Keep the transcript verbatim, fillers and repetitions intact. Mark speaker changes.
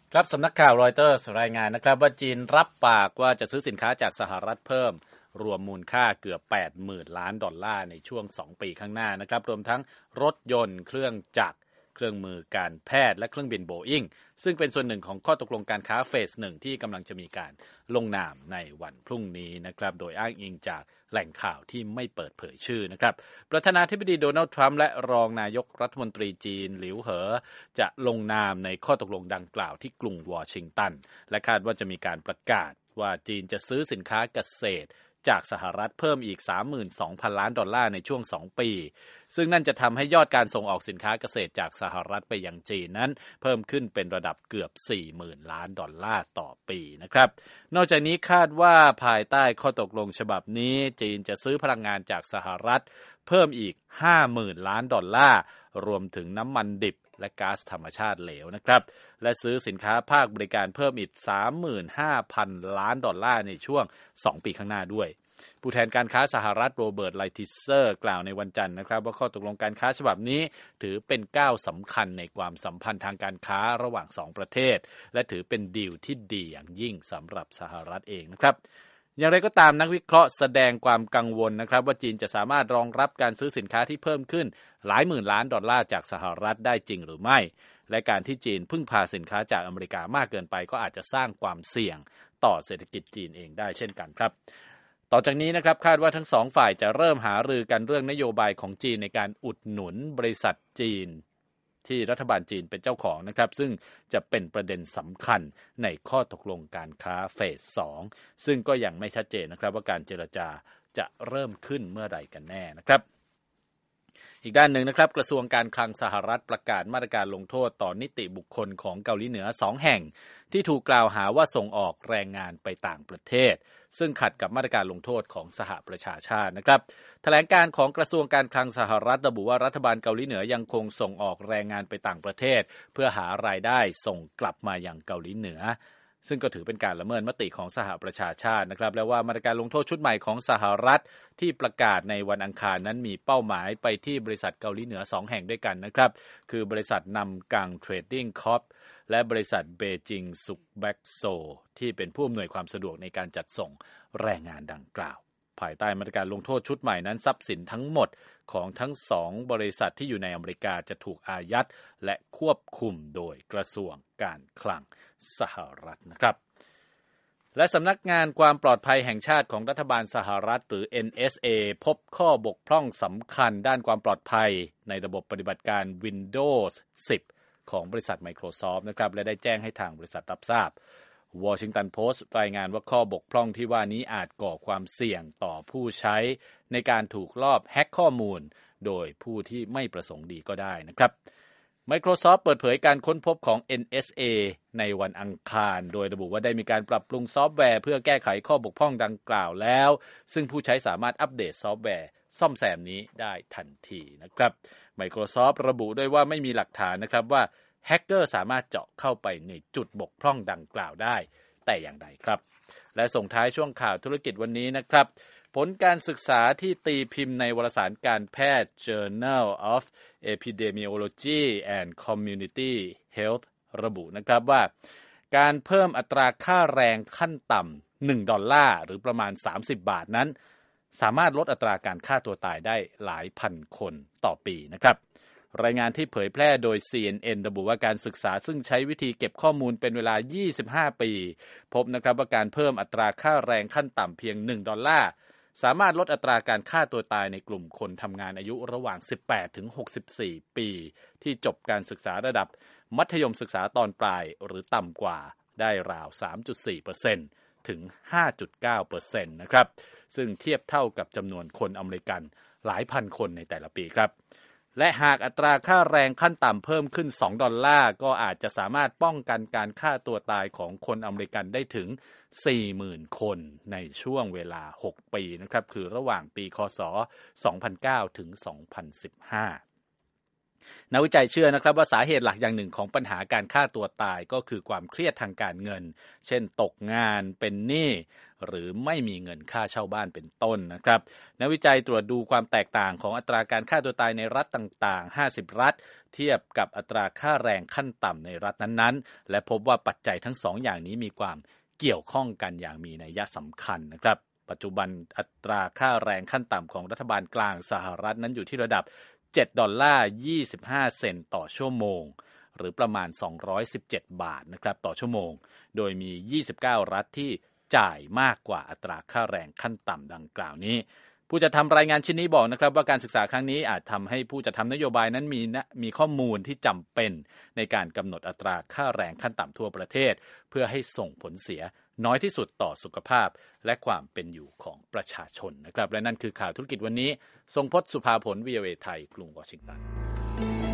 Speaker 1: ครับสำนักข่าวรอยเตอร์สรายงานนะครับว่าจีนรับปากว่าจะซื้อสินค้าจากสหรัฐเพิ่มรวมมูลค่าเกือบ แปดหมื่น ล้านดอลลาร์ในช่วงสองปีข้างหน้านะครับรวมทั้งรถยนต์เครื่องจักรเครื่องมือการแพทย์และเครื่องบินโบอิงซึ่งเป็นส่วนหนึ่งของข้อตกลงการค้าเฟสหนึ่งที่กำลังจะมีการลงนามในวันพรุ่งนี้นะครับโดยอ้างอิงจากแหล่งข่าวที่ไม่เปิดเผยชื่อนะครับประธานาธิบดีโดนัลด์ทรัมป์และรองนายกรัฐมนตรีจีนหลิวเหอจะลงนามในข้อตกลงดังกล่าวที่กรุงวอชิงตันและคาดว่าจะมีการประกาศว่าจีนจะซื้อสินค้าเกษตรจากสหรัฐเพิ่มอีก สามหมื่นสองพัน ล้านดอลลาร์ในช่วงสองปีซึ่งนั่นจะทำให้ยอดการส่งออกสินค้าเกษตรจากสหรัฐไปยังจีนนั้นเพิ่มขึ้นเป็นระดับเกือบ สี่หมื่น ล้านดอลลาร์ต่อปีนะครับนอกจากนี้คาดว่าภายใต้ข้อตกลงฉบับนี้จีนจะซื้อพลังงานจากสหรัฐเพิ่มอีก ห้าหมื่น ล้านดอลลาร์รวมถึงน้ำมันดิบและก๊าซธรรมชาติเหลวนะครับและซื้อสินค้าภาคบริการเพิ่มอีก สามหมื่นห้าพัน ล้านดอลลาร์ในช่วงสองปีข้างหน้าด้วยผู้แทนการค้าสหรัฐโรเบิร์ตไลทิเซอร์กล่าวในวันจันทร์นะครับว่าข้อตกลงการค้าฉบับนี้ถือเป็นก้าวสำคัญในความสัมพันธ์ทางการค้าระหว่างสองประเทศและถือเป็นดีลที่ดีอย่างยิ่งสำหรับสหรัฐเองนะครับอย่างไรก็ตามนักวิเคราะห์แสดงความกังวลนะครับว่าจีนจะสามารถรองรับการซื้อสินค้าที่เพิ่มขึ้นหลายหมื่นล้านดอลลาร์จากสหรัฐได้จริงหรือไม่และการที่จีนพึ่งพาสินค้าจากอเมริกามากเกินไปก็อาจจะสร้างความเสี่ยงต่อเศรษฐกิจจีนเองได้เช่นกันครับต่อจากนี้นะครับคาดว่าทั้งสองฝ่ายจะเริ่มหารือกันเรื่องนโยบายของจีนในการอุดหนุนบริษัทจีนที่รัฐบาลจีนเป็นเจ้าของนะครับซึ่งจะเป็นประเด็นสำคัญในข้อตกลงการค้าเฟสสองซึ่งก็ยังไม่ชัดเจนนะครับว่าการเจรจาจะเริ่มขึ้นเมื่อใดกันแน่นะครับอีกด้านหนึ่งนะครับกระทรวงการคลังสหรัฐประกาศมาตรการลงโทษต่อนิติบุคคลของเกาหลีเหนือสองแห่งที่ถูกกล่าวหาว่าส่งออกแรงงานไปต่างประเทศซึ่งขัดกับมาตรการลงโทษของสหประชาชาตินะครับแถลงการของกระทรวงการคลังสหรัฐระบุว่ารัฐบาลเกาหลีเหนือยังคงส่งออกแรงงานไปต่างประเทศเพื่อหารายได้ส่งกลับมายังเกาหลีเหนือซึ่งก็ถือเป็นการละเมิดมติของสหประชาชาตินะครับและว่ามาตรการลงโทษชุดใหม่ของสหรัฐที่ประกาศในวันอังคารนั้นมีเป้าหมายไปที่บริษัทเกาหลีเหนือสองแห่งด้วยกันนะครับคือบริษัทนำกังเทรดดิ้งคอร์ปและบริษัทเบจิงซุกแบ็กโซที่เป็นผู้อำนวยความสะดวกในการจัดส่งแรงงานดังกล่าวภายใต้มาตรการลงโทษชุดใหม่นั้นทรัพย์สินทั้งหมดของทั้งสองบริษัทที่อยู่ในอเมริกาจะถูกอายัดและควบคุมโดยกระทรวงการคลังสหรัฐนะครับและสำนักงานความปลอดภัยแห่งชาติของรัฐบาลสหรัฐหรือ เอ็น เอส เอ พบข้อบกพร่องสำคัญด้านความปลอดภัยในระบบปฏิบัติการ Windows สิบ ของบริษัท Microsoft นะครับและได้แจ้งให้ทางบริษัทรับทราบ Washington Post รายงานว่าข้อบกพร่องที่ว่านี้อาจก่อความเสี่ยงต่อผู้ใช้ในการถูกลอบแฮ็กข้อมูลโดยผู้ที่ไม่ประสงค์ดีก็ได้นะครับ Microsoft เปิดเผยการค้นพบของ เอ็น เอส เอ ในวันอังคารโดยระบุว่าได้มีการปรับปรุงซอฟต์แวร์เพื่อแก้ไขข้อบกพร่องดังกล่าวแล้วซึ่งผู้ใช้สามารถอัปเดตซอฟต์แวร์ซ่อมแซมนี้ได้ทันทีนะครับ Microsoft ระบุด้วยว่าไม่มีหลักฐานนะครับว่าแฮกเกอร์สามารถเจาะเข้าไปในจุดบกพร่องดังกล่าวได้แต่อย่างใดครับและส่งท้ายช่วงข่าวธุรกิจวันนี้นะครับผลการศึกษาที่ตีพิมพ์ในวารสารการแพทย์ Journal of Epidemiology and Community Health ระบุนะครับว่าการเพิ่มอัตราค่าแรงขั้นต่ำหนึ่งดอลลาร์หรือประมาณสามสิบบาทนั้นสามารถลดอัตราการฆ่าตัวตายได้หลายพันคนต่อปีนะครับรายงานที่เผยแพร่โดย ซี เอ็น เอ็น ระบุว่าการศึกษาซึ่งใช้วิธีเก็บข้อมูลเป็นเวลายี่สิบห้าปีพบนะครับว่าการเพิ่มอัตราค่าแรงขั้นต่ำเพียงหนึ่งดอลลาร์สามารถลดอัตราการฆ่าตัวตายในกลุ่มคนทำงานอายุระหว่างสิบแปดถึงหกสิบสี่ปีที่จบการศึกษาระดับมัธยมศึกษาตอนปลายหรือต่ำกว่าได้ราว สามจุดสี่เปอร์เซ็นต์ ถึง ห้าจุดเก้าเปอร์เซ็นต์ นะครับซึ่งเทียบเท่ากับจำนวนคนอเมริกันหลายพันคนในแต่ละปีครับและหากอัตราค่าแรงขั้นต่ำเพิ่มขึ้นสองดอลลาร์ก็อาจจะสามารถป้องกันการฆ่าตัวตายของคนอเมริกันได้ถึง สี่หมื่น คนในช่วงเวลาหกปีนะครับคือระหว่างปีค.ศ. สองพันเก้าถึงสองพันสิบห้านักวิจัยเชื่อนะครับว่าสาเหตุหลักอย่างหนึ่งของปัญหาการฆ่าตัวตายก็คือความเครียดทางการเงินเช่นตกงานเป็นหนี้หรือไม่มีเงินค่าเช่าบ้านเป็นต้นนะครับนักวิจัยตรวจดูความแตกต่างของอัตราการฆ่าตัวตายในรัฐต่างๆห้าสิบรัฐเทียบกับอัตราค่าแรงขั้นต่ำในรัฐนั้นๆและพบว่าปัจจัยทั้งสองอย่างนี้มีความเกี่ยวข้องกันอย่างมีนัยสำคัญนะครับปัจจุบันอัตราค่าแรงขั้นต่ำของรัฐบาลกลางสหรัฐนั้นอยู่ที่ระดับเจ็ดดอลลาร์ยี่สิบห้าเซนต์ต่อชั่วโมงหรือประมาณสองร้อยสิบเจ็ดบาทนะครับต่อชั่วโมงโดยมียี่สิบเก้ารัฐที่จ่ายมากกว่าอัตราค่าแรงขั้นต่ำดังกล่าวนี้ผู้จัดทำรายงานชิ้นนี้บอกนะครับว่าการศึกษาครั้งนี้อาจทำให้ผู้จัดทำนโยบายนั้นมีมีข้อมูลที่จำเป็นในการกำหนดอัตราค่าแรงขั้นต่ำทั่วประเทศเพื่อให้ส่งผลเสียน้อยที่สุดต่อสุขภาพและความเป็นอยู่ของประชาชนนะครับและนั่นคือข่าวธุรกิจวันนี้ทรงพจน์สุภาผล วี โอ เอ ไทยกรุงวอชิงตัน